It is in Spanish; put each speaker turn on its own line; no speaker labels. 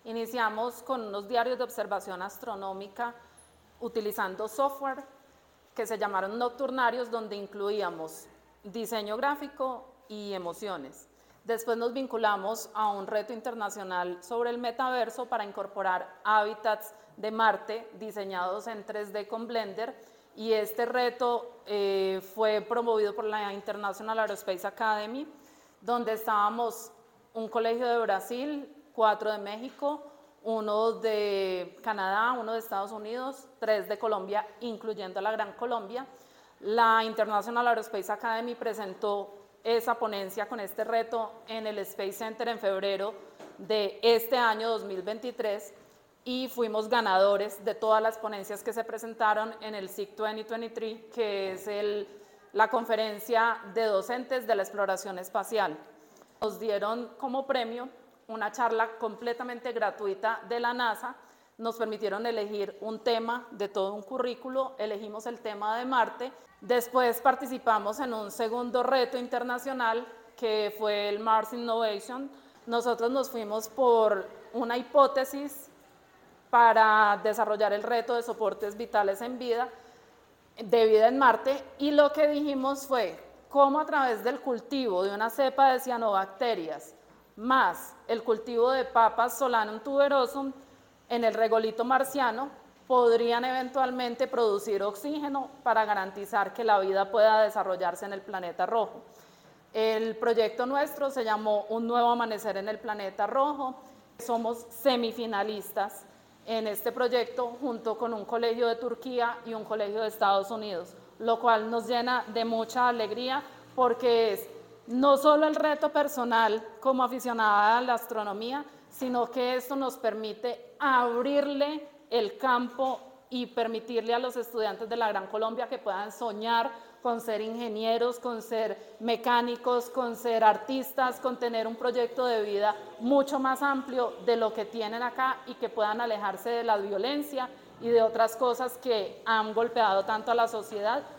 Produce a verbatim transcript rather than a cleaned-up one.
Iniciamos con unos diarios de observación astronómica utilizando software que se llamaron nocturnarios, donde incluíamos diseño gráfico y emociones. Después nos vinculamos a un reto internacional sobre el metaverso para incorporar hábitats de Marte diseñados en tres D con Blender, y este reto eh, fue promovido por la International Aerospace Academy, donde estábamos un colegio de Brasil, cuatro de México, uno de Canadá, uno de Estados Unidos, tres de Colombia, incluyendo la Gran Colombia. La International Aerospace Academy presentó esa ponencia con este reto en el Space Center en febrero de este año dos mil veintitrés, y fuimos ganadores de todas las ponencias que se presentaron en el S I C dos mil veintitrés, que es el, la conferencia de docentes de la exploración espacial. Nos dieron como premio una charla completamente gratuita de la NASA, nos permitieron elegir un tema de todo un currículo, elegimos el tema de Marte. Después participamos en un segundo reto internacional que fue el Mars Innovation. Nosotros nos fuimos por una hipótesis para desarrollar el reto de soportes vitales en vida, de vida en Marte, y lo que dijimos fue cómo a través del cultivo de una cepa de cianobacterias más el cultivo de papas Solanum tuberosum en el regolito marciano podrían eventualmente producir oxígeno para garantizar que la vida pueda desarrollarse en el planeta rojo. El proyecto nuestro se llamó Un nuevo amanecer en el planeta rojo. Somos semifinalistas en este proyecto junto con un colegio de Turquía y un colegio de Estados Unidos, lo cual nos llena de mucha alegría porque es no solo el reto personal como aficionada a la astronomía, sino que esto nos permite abrirle el campo y permitirle a los estudiantes de la Gran Colombia que puedan soñar con ser ingenieros, con ser mecánicos, con ser artistas, con tener un proyecto de vida mucho más amplio de lo que tienen acá, y que puedan alejarse de la violencia y de otras cosas que han golpeado tanto a la sociedad.